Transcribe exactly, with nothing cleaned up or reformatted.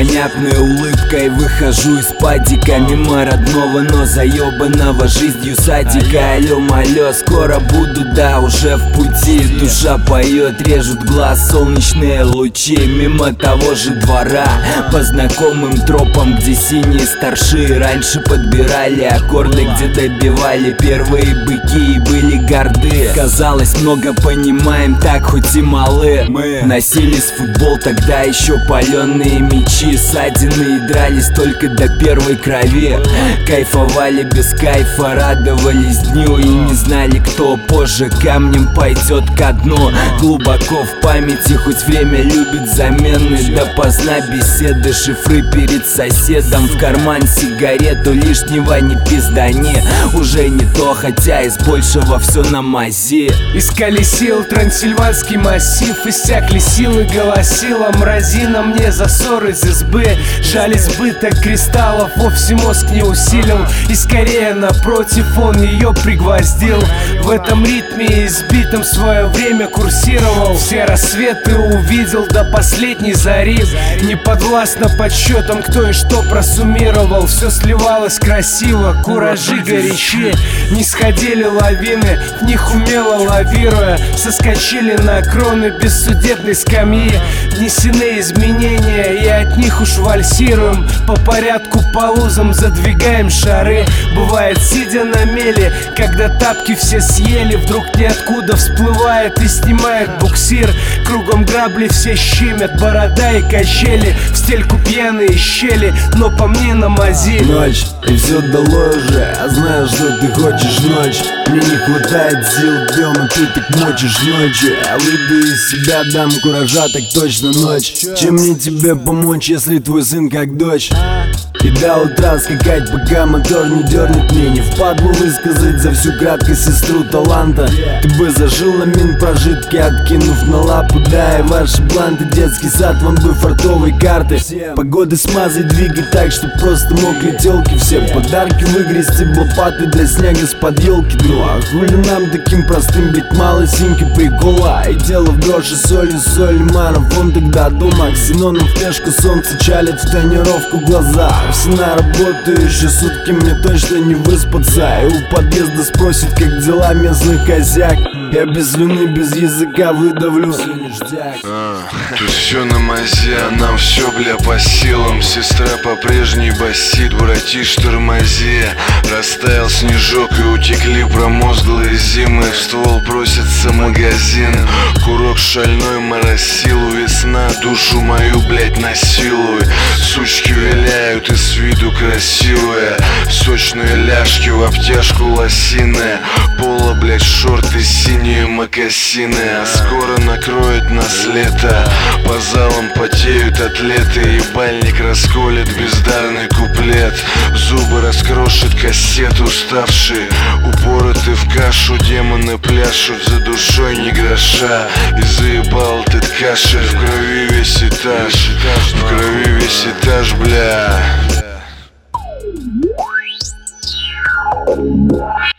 непонятной улыбкой выхожу из падика, мимо родного, но заебанного жизнью садика. Алло, малё, скоро буду, да, уже в пути. Душа поет, режут глаз солнечные лучи. Мимо того же двора, по знакомым тропам, где синие старшие раньше подбирали аккорды, где добивали первые быки и были горды. Казалось, много понимаем, так хоть и малы. Мы носились в футбол, тогда еще паленые мячи, ссадины и дрались только до первой крови. Кайфовали без кайфа, радовались дню и не знали, кто позже камнем пойдет ко дну. Глубоко в памяти, хоть время любит замены, допоздна беседы, шифры перед соседом. В карман сигарету, лишнего не пиздани. Уже не то, хотя из большего все на мази. Искали сил трансильванский массив, иссякли силы, голосила мразина мне за ссор из избы. Жаль, избыток кристаллов вовсе мозг не усилил, и скорее напротив он ее пригвоздил. В этом ритме избитом свое время курсировал, все рассветы увидел до последней зари. Не подвластно подсчетам, кто и что просуммировал. Все сливалось красиво, куражи горячи. Не сходили лавины, в них умело лавируя, соскочили на кроны бессудебной скамьи. Внесены изменения, и от них уж вальсируем. По порядку по лузам задвигаем шары. Бывает, сидя на мели, когда тапки все съели, вдруг ниоткуда всплывает и снимает буксир. Кругом грабли все щемят, борода и качели, в стельку пьяные щели, но по мне на мази. Ночь, и все долой уже, а знаю, что ты хочешь ночь. Мне не хватает сил днем, а ты так мочишь ночью. Я выйду из себя, дам куража, так точно ночь. Чем мне тебе помочь, если твой сын как дочь? И до утра скакать, пока мотор не дернет. Мне не впадло высказать за всю краткость сестру таланта. Ты бы зажил на мин прожитки, откинув на лапу, да, и ваши бланты. Детский сад, вам бы фартовой карты. Погоды смазать, двигать так, чтоб просто мокли телки. Все подарки выгрести, лопаты для снега с под елки. Ну а хули нам таким простым быть, мало синьки прикола. И дело в гроши, соли, соли, марафон тогда дома. Ксеноном в пешку солнце чалит, в тонировку глаза. Все на работу, еще сутки мне точно не выспаться. И у подъезда спросит, как дела местных козяк. Я без вины, без языка выдавлю все ништяк. а, Тут все на мазе, а нам все, бля, по силам. Сестра по-прежней басит, братиш, тормози. Растаял снежок и утекли промозглые зимы. В ствол просится магазин, курок шальной моросилу. Весна душу мою, блять, насилуй. Сучки виляют и с виду красивые, сочные ляжки в обтяжку лосиные. Пола, блять, шорты, синие мокасины. А скоро накроет нас лето, по залам потеют атлеты. Ебальник расколет бездарный куплет, зубы раскрошит кассет уставший. Упороты в кашу, демоны пляшут, за душой ни гроша. И заебал ты кашель, в крови весь этаж, в крови весь этаж, бля.